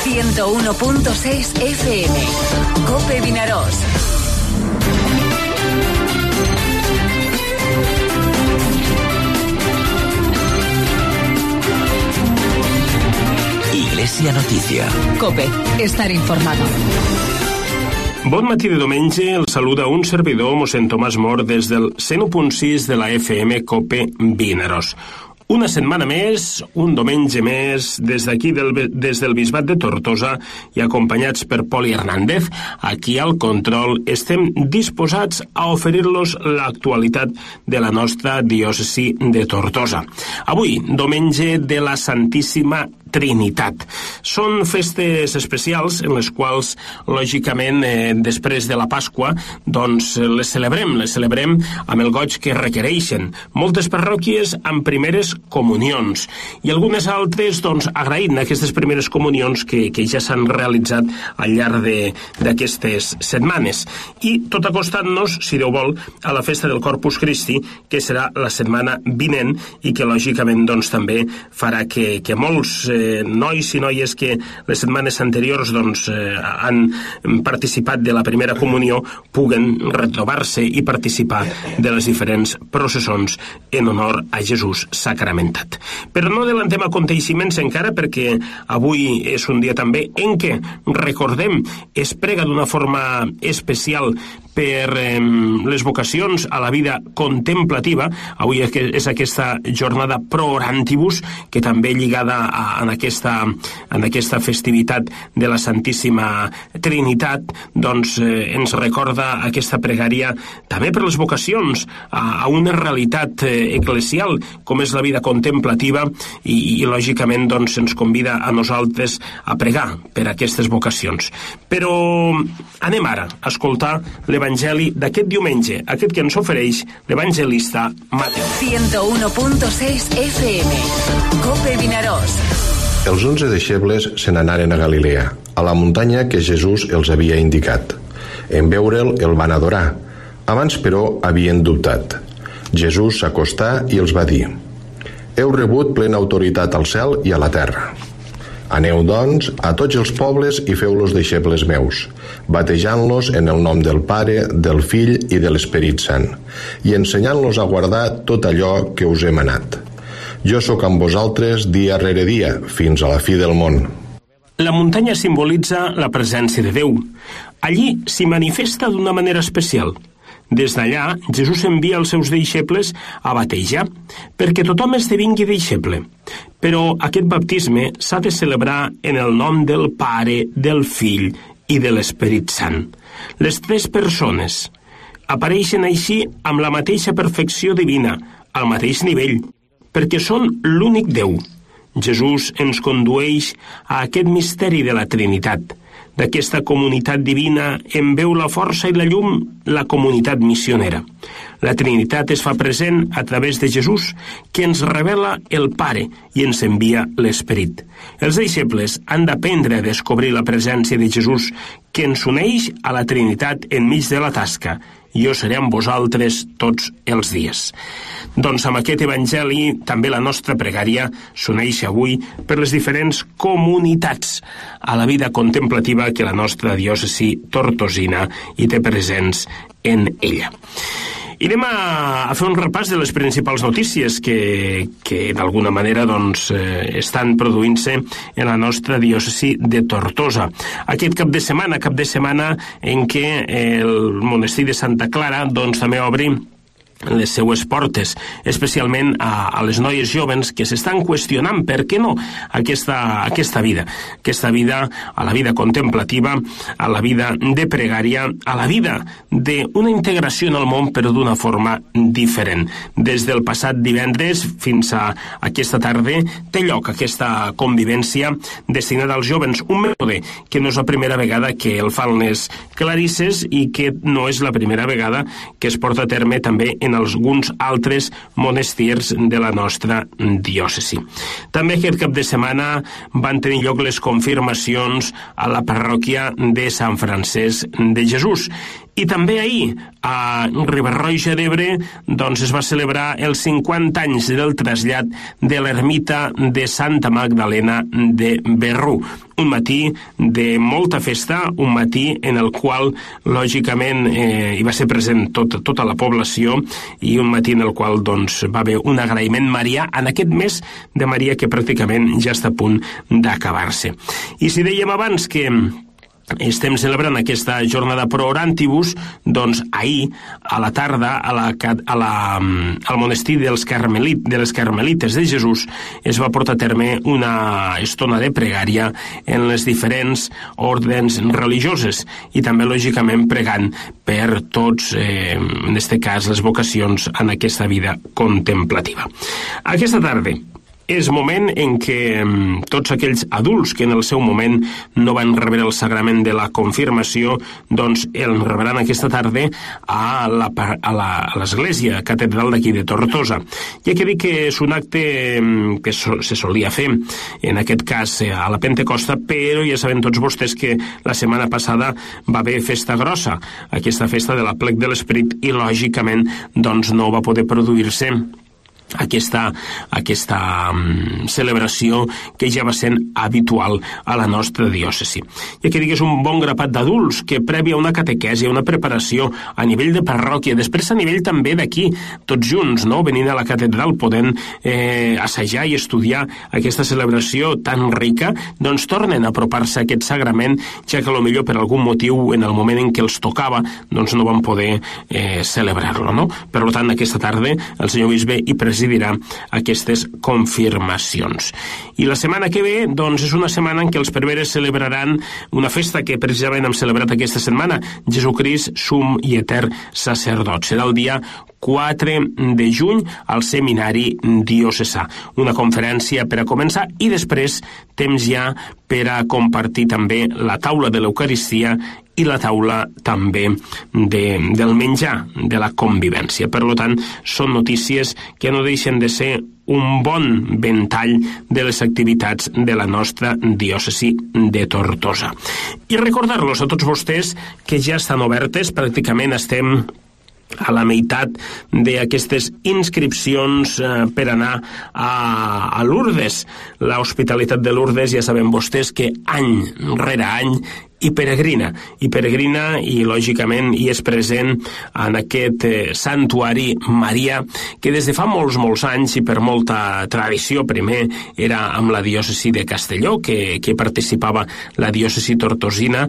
101.6 FM. COPE Vinaròs. Iglesia Noticia. COPE. Estar informado. Bon matí de diumenge, el saluda un servidor, mossèn Tomàs Mor, des del 101.6 de la FM COPE Vinaròs. Una setmana més, un diumenge més, des d'aquí, des del Bisbat de Tortosa, i acompanyats per Poli Hernández, aquí al control, estem disposats a oferir-los l'actualitat de la nostra diòcesi de Tortosa. Avui, diumenge de la Santíssima Trinitat. Són festes especials en les quals, lògicament, després de la Pasqua, doncs les celebrem amb el goig que requereixen. Moltes parròquies amb primeres comunions i algunes altres, doncs, agraint aquestes primeres comunions que ja s'han realitzat al llarg d'aquestes setmanes. I tot acostant-nos, si Déu vol, a la festa del Corpus Christi, que serà la setmana vinent i que, lògicament, doncs, també farà que molts nois i noies que les setmanes anteriors doncs, han participat de la primera comunió puguen retrobar-se i participar de les diferents processons en honor a Jesús sacramentat. Però no adellantem aconteixements encara, perquè avui és un dia també en què, recordem, es prega d'una forma especial per les vocacions a la vida contemplativa. Avui és aquesta jornada pro orantibus, que també lligada en aquesta festivitat de la Santíssima Trinitat, doncs ens recorda aquesta pregària també per les vocacions a una realitat eclesial com és la vida contemplativa i lògicament doncs ens convida a nosaltres a pregar per aquestes vocacions. Però anem ara a escoltar l'Evangeli d'aquest diumenge, aquest que ens ofereix l'evangelista Mateu. 101.6 FM. COPE Vinaròs. Els 11 deixebles se n'anaren a Galilea, a la muntanya que Jesús els havia indicat. En veure'l el van adorar. Abans, però, havien dubtat. Jesús s'acostà i els va dir: «Heu rebut plena autoritat al cel i a la terra. Aneu, doncs, a tots els pobles i feu-los deixebles meus, batejant-los en el nom del Pare, del Fill i de l'Esperit Sant, i ensenyant-los a guardar tot allò que us he manat. Jo sóc amb vosaltres dia rere dia, fins a la fi del món». La muntanya simbolitza la presència de Déu. Allí s'hi manifesta d'una manera especial. Des d'allà, Jesús envia els seus deixebles a batejar, perquè tothom esdevingui deixeble. Però aquest baptisme s'ha de celebrar en el nom del Pare, del Fill i de l'Esperit Sant. Les tres persones apareixen així amb la mateixa perfecció divina, al mateix nivell, perquè són l'únic Déu. Jesús ens condueix a aquest misteri de la Trinitat. D'aquesta comunitat divina en veu la força i la llum la comunitat missionera. La Trinitat es fa present a través de Jesús, que ens revela el Pare i ens envia l'Esperit. Els deixebles han d'aprendre a descobrir la presència de Jesús, que ens uneix a la Trinitat enmig de la tasca. Jo seré amb vosaltres tots els dies. Doncs amb aquest Evangeli també la nostra pregària s'uneix avui per les diferents comunitats a la vida contemplativa que la nostra diòcesi tortosina hi té presents en ella. I anem a fer un repàs de les principals notícies que d'alguna manera doncs, estan produint-se en la nostra diòcesi de Tortosa. Aquest cap de setmana en què el monestir de Santa Clara doncs, també obri les seues portes, especialment a les noies joves que s'estan qüestionant per què no aquesta vida a la vida contemplativa, a la vida de pregària, a la vida d'una integració en el món però d'una forma diferent. Des del passat divendres fins a aquesta tarda té lloc aquesta convivència destinada als joves, un mètode que no és la primera vegada que el fan les clarisses i que no és la primera vegada que es porta a terme també en alguns altres monestirs de la nostra diòcesi. També aquest cap de setmana van tenir lloc les confirmacions a la parròquia de Sant Francesc de Jesús I també ahir, a Riba-roja d'Ebre, doncs es va celebrar els 50 anys del trasllat de l'ermita de Santa Magdalena de Berrú. Un matí de molta festa, un matí en el qual, lògicament, hi va ser present tota la població, i un matí en el qual doncs, va haver un agraïment marià en aquest mes de Maria que pràcticament ja està a punt d'acabar-se. I si dèiem abans que estem celebrant aquesta jornada pro orantibus, doncs ahir, a la tarda, al monestir de les Carmelites de Jesús, es va portar a terme una estona de pregària en les diferents ordens religioses i també, lògicament, pregant per tots, en aquest cas, les vocacions en aquesta vida contemplativa. Aquesta tarda és moment en què tots aquells adults que en el seu moment no van rebre el sagrament de la confirmació, doncs el rebran aquesta tarda a l'església catedral d'aquí de Tortosa. Ja que dic que és un acte que se solia fer, en aquest cas a la Pentecosta, però ja saben tots vostès que la setmana passada va haver festa grossa, aquesta festa de l'Aplec de l'Esperit, i lògicament doncs no va poder produir-se aquesta celebració que ja va sent habitual a la nostra diòcesi. Ja que digués un bon grapat d'adults que prèvia una catequesi, una preparació a nivell de parròquia, després a nivell també d'aquí, tots junts, no? Venint a la catedral, podent assajar i estudiar aquesta celebració tan rica, doncs tornen a apropar-se a aquest sagrament, ja que potser per algun motiu en el moment en què els tocava doncs no van poder celebrar-lo, no? Per tant, aquesta tarda el senyor bisbe hi presidirà aquestes confirmacions. I la setmana que ve, doncs, és una setmana en què els preveres celebraran una festa que precisament hem celebrat aquesta setmana, Jesucrist, sum i etern sacerdot. Serà el dia 4 de juny al Seminari Diocesà. Una conferència per a començar i després temps ja per a compartir també la taula de l'Eucaristia i la taula també del menjar, de la convivència. Per tant, són notícies que no deixen de ser un bon ventall de les activitats de la nostra diòcesi de Tortosa. I recordar-los a tots vostès que ja estan obertes, pràcticament estem a la meitat d'aquestes inscripcions per anar a Lourdes. L'Hospitalitat de Lourdes, ja saben vostès que any rere any i peregrina i lògicament hi és present en aquest santuari marià que des de fa molts anys i per molta tradició, primer era amb la diòcesi de Castelló que participava la diòcesi tortosina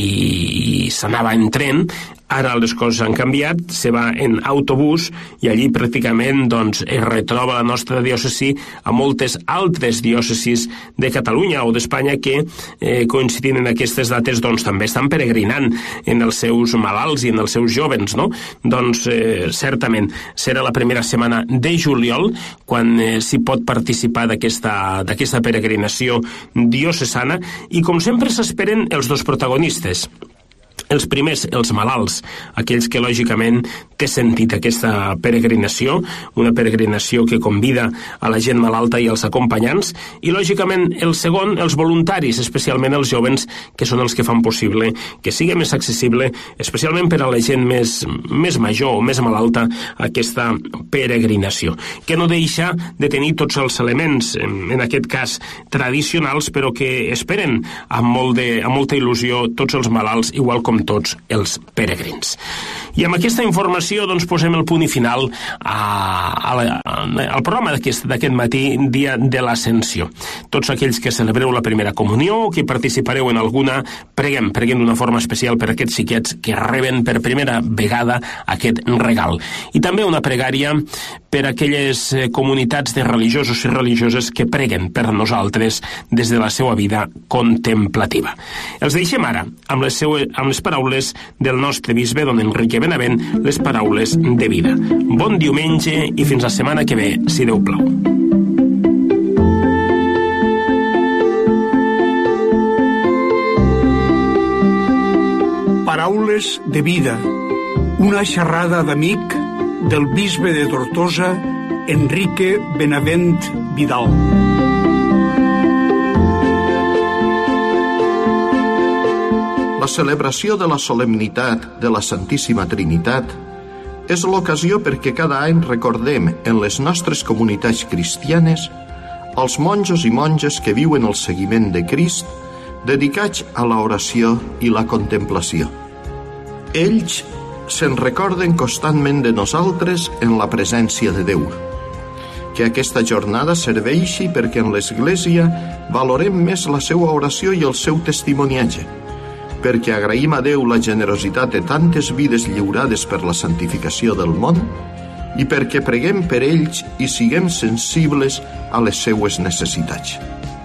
i s'anava en tren. Ara les coses han canviat, se va en autobús i allí pràcticament doncs, es retroba la nostra diòcesi a moltes altres diòcesis de Catalunya o d'Espanya que coincidint en aquestes dates doncs, també estan peregrinant en els seus malalts i en els seus jovens, no? Doncs certament serà la primera setmana de juliol quan s'hi pot participar d'aquesta peregrinació diocesana i com sempre s'esperen els dos protagonistes. Els primers, els malalts, aquells que lògicament té sentit aquesta peregrinació, una peregrinació que convida a la gent malalta i als acompanyants, i lògicament el segon, els voluntaris, especialment els jovens, que són els que fan possible que sigui més accessible, especialment per a la gent més major o més malalta, aquesta peregrinació, que no deixa de tenir tots els elements, en aquest cas tradicionals, però que esperen amb molta il·lusió tots els malalts, igual com tots els peregrins. I amb aquesta informació doncs, posem el punt i final al programa d'aquest matí, dia de l'Ascensió. Tots aquells que celebreu la primera comunió o que participareu en alguna, preguem d'una forma especial per aquests xiquets que reben per primera vegada aquest regal. I també una pregària per a aquelles comunitats de religiosos i religioses que preguen per nosaltres des de la seva vida contemplativa. Els deixem ara amb les paraules del nostre bisbe, don Enrique Benavent, les paraules de vida. Bon diumenge i fins la setmana que ve, si Déu plau. Paraules de vida. Una xerrada d'amic del bisbe de Tortosa, Enrique Benavent Vidal. La celebració de la solemnitat de la Santíssima Trinitat és l'ocasió perquè cada any recordem en les nostres comunitats cristianes els monjos i monges que viuen el seguiment de Crist dedicats a l'oració i la contemplació. Ells se'n recorden constantment de nosaltres en la presència de Déu. Que aquesta jornada serveixi perquè en l'Església valorem més la seva oració i el seu testimoniatge, perquè agraïm a Déu la generositat de tantes vides lliurades per la santificació del món i perquè preguem per ells i siguem sensibles a les seues necessitats.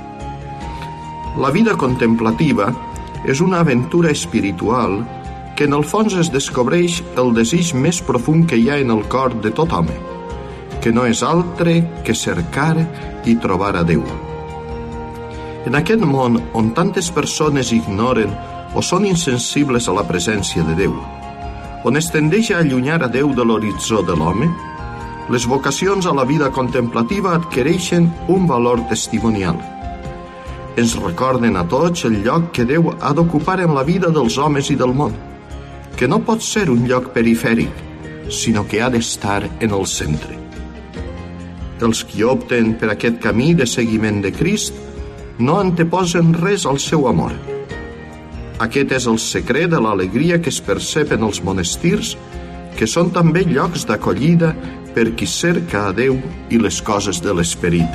La vida contemplativa és una aventura espiritual que en el fons es descobreix el desig més profund que hi ha en el cor de tot home, que no és altre que cercar i trobar a Déu. En aquest món on tantes persones ignoren o són insensibles a la presència de Déu, on es tendeix a allunyar a Déu de l'horitzó de l'home, les vocacions a la vida contemplativa adquireixen un valor testimonial. Ens recorden a tots el lloc que Déu ha d'ocupar en la vida dels homes i del món, que no pot ser un lloc perifèric, sinó que ha d'estar en el centre. Els qui opten per aquest camí de seguiment de Crist no anteposen res al seu amor. Aquest és el secret de l'alegria que es percep en els monestirs, que són també llocs d'acollida per qui cerca a Déu i les coses de l'esperit.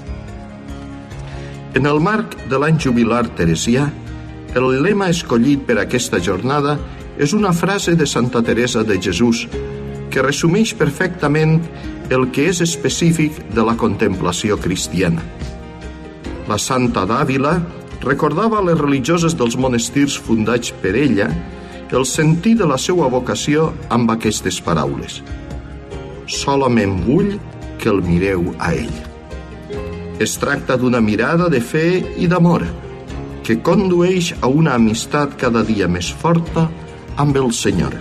En el marc de l'any jubilar teresià, el lema escollit per aquesta jornada és una frase de Santa Teresa de Jesús, que resumeix perfectament el que és específic de la contemplació cristiana. La Santa d'Àvila recordava a les religioses dels monestirs fundats per ella el sentit de la seva vocació amb aquestes paraules: «Solament vull que el mireu a ell». Es tracta d'una mirada de fe i d'amor que condueix a una amistat cada dia més forta amb el Senyor.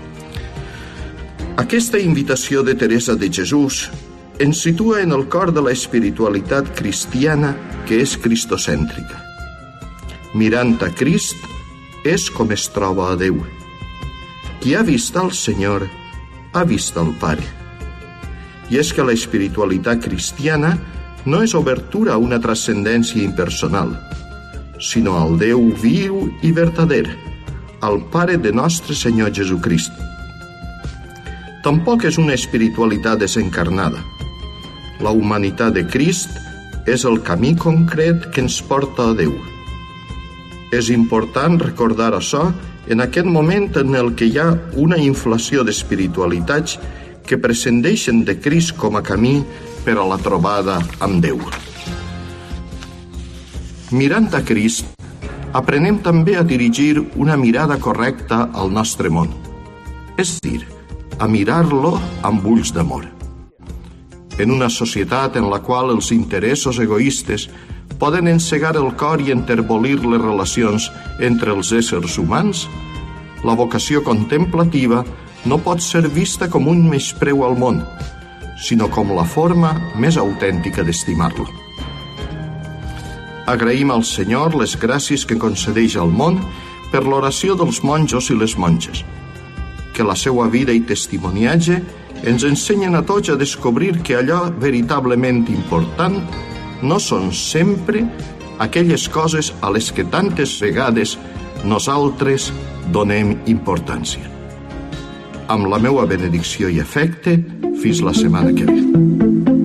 Aquesta invitació de Teresa de Jesús ens situa en el cor de la espiritualitat cristiana que és cristocèntrica. Mirant a Crist és com es troba a Déu. Qui ha vist el Senyor ha vist el Pare. I és que la espiritualitat cristiana no és obertura a una transcendència impersonal, sinó al Déu viu i vertader, al Pare de nostre Senyor Jesucrist. Tampoc és una espiritualitat desencarnada. La humanitat de Crist és el camí concret que ens porta a Déu. És important recordar això en aquest moment en el que hi ha una inflació d'espiritualitats que prescindeixen de Crist com a camí per a la trobada amb Déu. Mirant a Crist, aprenem també a dirigir una mirada correcta al nostre món, és a dir, a mirar-lo amb ulls d'amor. En una societat en la qual els interessos egoistes poden encegar el cor i enterbolir les relacions entre els éssers humans, la vocació contemplativa no pot ser vista com un menyspreu al món, sinó com la forma més autèntica d'estimar-lo. Agraïm al Senyor les gràcies que concedeix al món per l'oració dels monjos i les monges. Que la seva vida i testimoniatge ens ensenyen a tots a descobrir que allò veritablement important no són sempre aquelles coses a les que tantes vegades nosaltres donem importància. Amb la meua benedicció i afecte, fins la setmana que ve.